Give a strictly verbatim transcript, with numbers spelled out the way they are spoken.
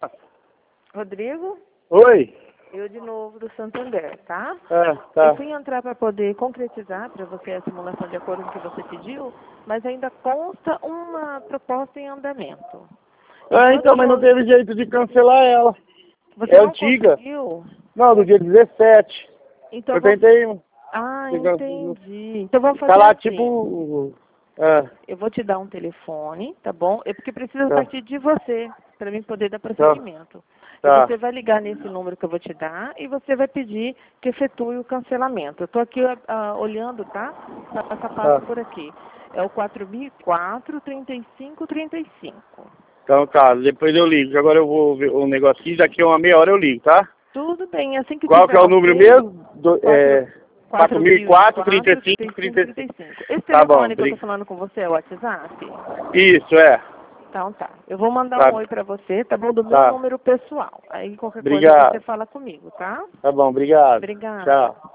Rodrigo? Oi? Eu de novo do Santander, tá? É, tá. Eu fui entrar para poder concretizar para você a simulação de acordo com o que você pediu, mas ainda consta uma proposta em andamento. Ah, então, mas não teve jeito de cancelar ela. Você É não antiga. conseguiu? Não, do dia dezessete. Então Eu vou... tentei. Ah, entendi. Então vamos Tá fazer lá, assim. tipo. É, Eu vou te dar um telefone, tá bom? É porque precisa tá. partir de você, para mim poder dar Tá. prosseguimento. E Tá. você vai ligar nesse número que eu vou te dar e você vai pedir que efetue o cancelamento. Eu estou aqui ah, olhando, tá? Passo a passo Tá. por aqui. É o quatro mil e quatro, trinta e cinco, trinta e cinco. Então tá, depois eu ligo. Agora eu vou ver o negocinho, daqui a uma meia hora eu ligo, tá? Tudo bem, assim que Qual que tiver é o número ok, mesmo? Do, é, quatro mil e quatro, trinta e cinco, trinta e trinta e cinco. cinco. Esse Tá bom, telefone que eu estou briga. falando com você é o WhatsApp? Isso, é. Então tá. Eu vou mandar Tá, um oi pra você, tá bom? Do meu tá. número pessoal. Aí qualquer coisa você Obrigado. fala comigo, tá? Tá bom, obrigado. Obrigada. Tchau.